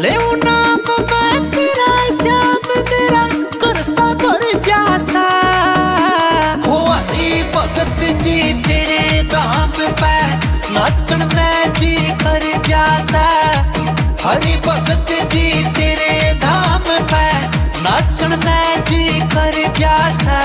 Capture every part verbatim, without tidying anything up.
ले नाम मैं तेरा श्याम मेरा करसा भर जासा। हो हरि भगत जी तेरे धाम पे नाचन में जी कर जासा। हरि भगत जी तेरे धाम पे नाचन में जी कर जासा।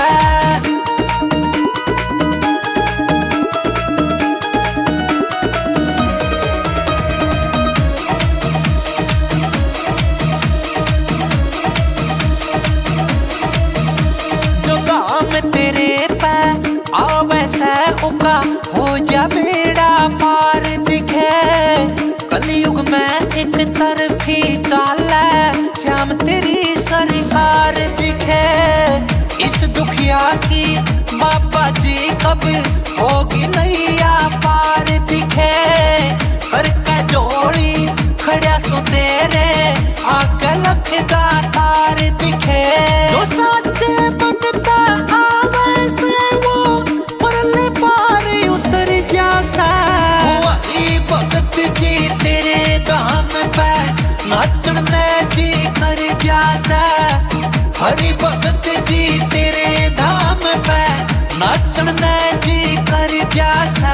तेरे पे आवे से उका हो जा बेड़ा पार दिखे। कलयुग में एक तरफी चाले श्याम तेरी सरकार दिखे। इस दुखिया की बाबा जी कब होगी नैया पार दिखे। करके जोड़ी खड़ा सो तेरे आगे लख का तार दिखे। जो साचे बनता आवे से वो परले पार उतर जासा। हो हरि भगत जी तेरे धाम पे नाचन में जी कर जासा। हरि भगत जी तेरे धाम पे नाचन में जी कर जासा।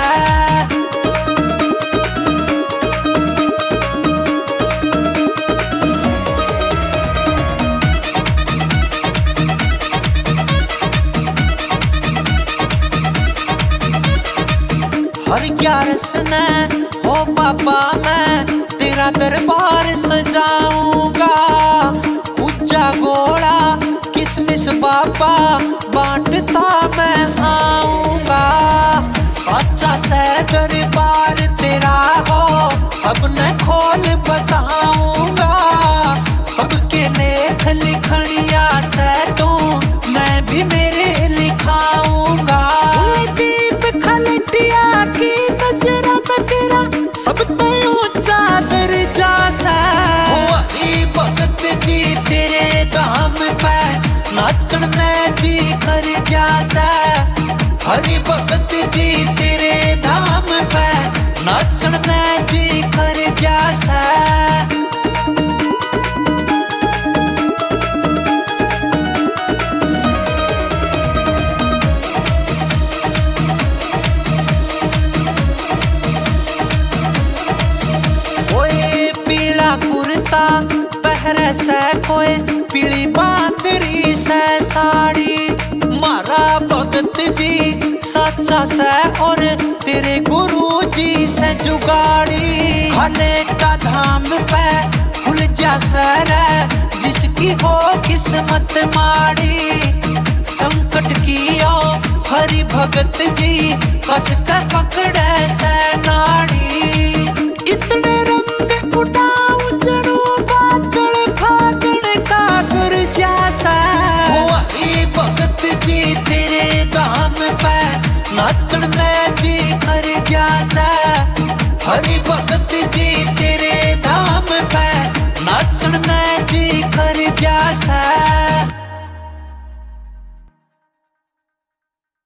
हर ग्यारस ने हो बाबा मैं तेरा दरबार सजाऊंगा। ऊंचा गोला किसमिस बाबा बांटता मैं आऊंगा। सच्चा से दरबार तेरा हो सबने खोल बताऊंगा। सबके लेख लिखनिया से तू मैं भी मेरे लिखाऊंगा। दीप खलटिया की नजर में तेरा सब ते ऊंचा दर्जा सा। हो हरि भगत जी तेरे धाम पे नाचन में जी कर जासा। हरि भगत जी तेरे धाम पे नाचन में जी कर जासा। कुर्ता पहरे से कोई पीली बांदरी से साड़ी। मारा भगत जी सच्चा से और तेरे गुरु जी से जुगाड़ी। खाने का धाम पे खुल जा सर जिसकी हो किस्मत माड़ी। संकट की ओ हरि भगत जी कस के पकड़े से नाड़ी। इतने रंग उड़ाऊ जड़ो बादल फागण का गुर जासा। हो हरि भगत जी तेरे धाम पे नाचन में जी कर जासा। हरि भगत जी तेरे धाम पे नाचन में